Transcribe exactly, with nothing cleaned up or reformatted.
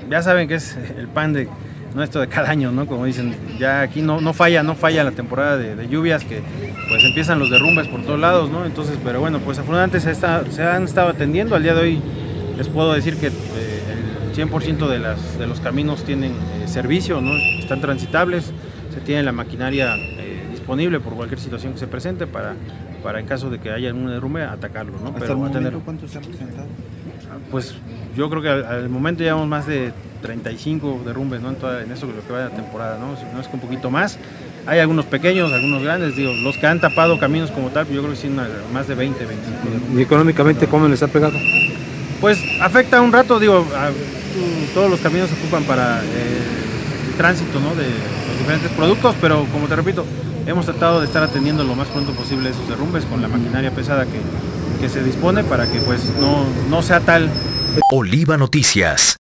ya saben que es el pan de nuestro de cada año, ¿no? Como dicen, ya aquí no, no falla, no falla la temporada de, de lluvias, que pues empiezan los derrumbes por todos lados, ¿no? Entonces, pero bueno, pues afortunadamente se, está, se han estado atendiendo. Al día de hoy les puedo decir que eh, el cien por ciento de, las, de los caminos tienen eh, servicio, ¿no? Están transitables, se tiene la maquinaria eh, disponible por cualquier situación que se presente para, para en caso de que haya algún derrumbe, atacarlo, ¿no? Hasta Pero el momento, atender. ¿cuántos se han presentado? Pues yo creo que al, al momento llevamos más de treinta y cinco derrumbes, ¿no? En, toda, en eso lo que va de la temporada, ¿no? Si no es que un poquito más. Hay algunos pequeños, algunos grandes, digo, los que han tapado caminos como tal, yo creo que sí, una, más de veinte, veinticinco derrumbes. ¿Y económicamente cómo les ha pegado? Pues afecta un rato, digo, a, todos los caminos se ocupan para eh, el tránsito, ¿no? De los diferentes productos, pero como te repito, hemos tratado de estar atendiendo lo más pronto posible esos derrumbes con la maquinaria pesada que, que se dispone para que pues no, no sea tal. Oliva Noticias.